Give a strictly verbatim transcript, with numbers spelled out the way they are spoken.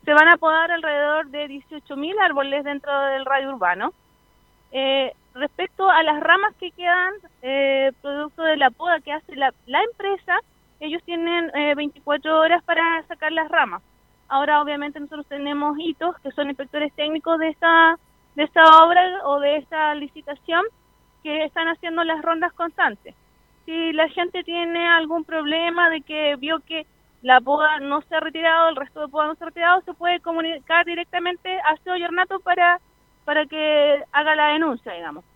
se van a podar alrededor de dieciocho mil árboles dentro del radio urbano. Eh, respecto a las ramas que quedan, eh, producto de la poda que hace la, la empresa, ellos tienen eh, veinticuatro horas para sacar las ramas. Ahora, obviamente, nosotros tenemos hitos, que son inspectores técnicos de esta, de esta obra o de esta licitación, que están haciendo las rondas constantes. Si la gente tiene algún problema de que vio que la poda no se ha retirado, el resto de poda no se ha retirado, se puede comunicar directamente a Seo y Ornato para, para que haga la denuncia, digamos.